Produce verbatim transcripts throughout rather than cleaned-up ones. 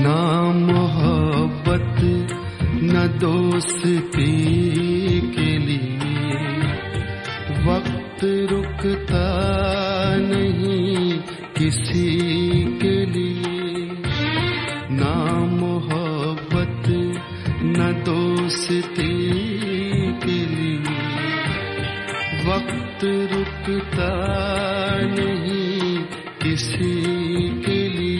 ना मोहब्बत न दोस्ती के लिए वक्त रुकता नहीं किसी के लिए। ना मोहब्बत न दोस्ती के लिए वक्त रुकता नहीं किसी के लिए।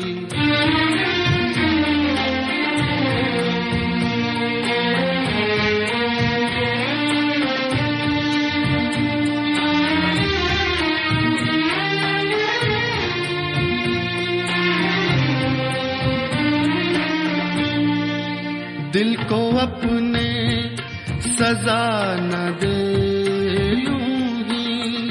दिल को अपने सजा न दे यूं ही,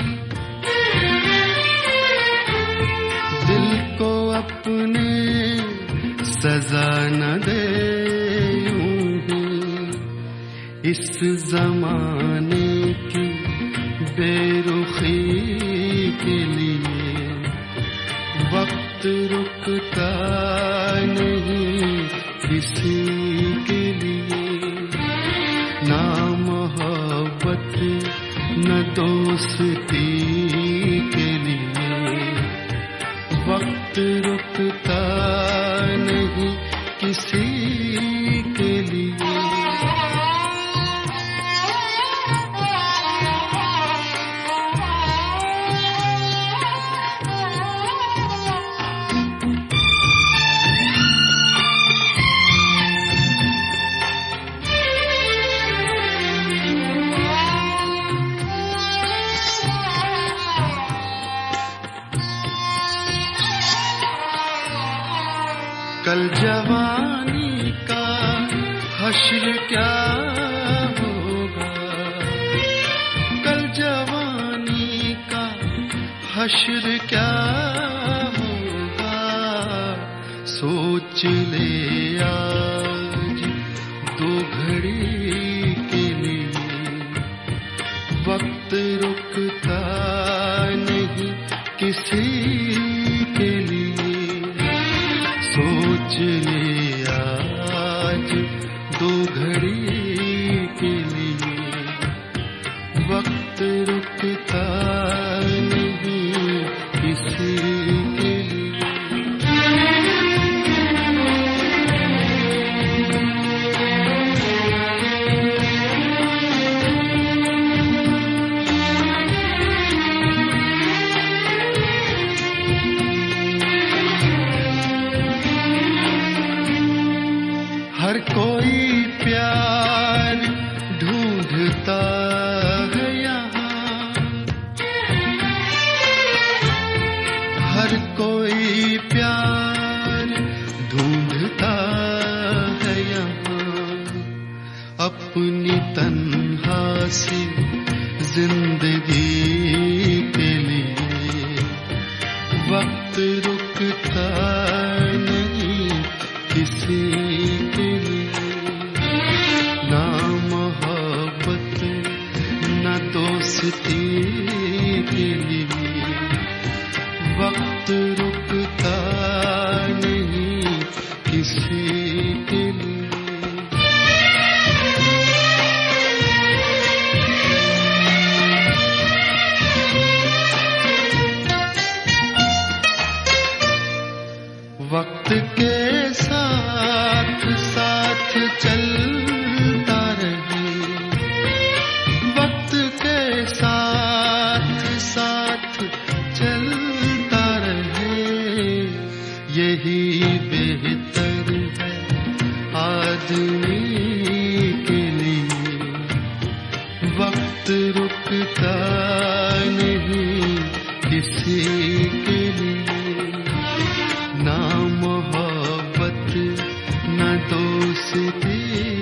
दिल को अपने सजा न दे यूं ही। इस जमाने की बेरुखी के लिए वक्त रुकता नहीं किसी के लिए। ना मोहब्बत न दोस्ती के लिए वक्त रुकता नहीं किसी के लिए। कल जवानी का हश्र क्या होगा, कल जवानी का हश्र क्या होगा। सोच ले आज दो घड़ी के लिए वक्त रुकता नहीं किसी के लिए। सोच ले आज दो घड़ी के लिए वक्त रुकता नहीं किसी के लिए। हर कोई प्यार ढूंढता है यहाँ, हर कोई प्यार ढूंढता है यहाँ। अपनी तन्हा सी जिंदगी के लिए वक्त रुकता नहीं किसी के लिए। ना मोहब्बत न दोस्ती के लिए वक्त रुकता नहीं किसी के लिए। वक्त के साथ साथ चलता रहे, वक्त के साथ साथ चलता रहे। यही बेहतर है आदमी के लिए वक्त रुकता नहीं किसी के लिए। ना मोहब्बत न दोस्ती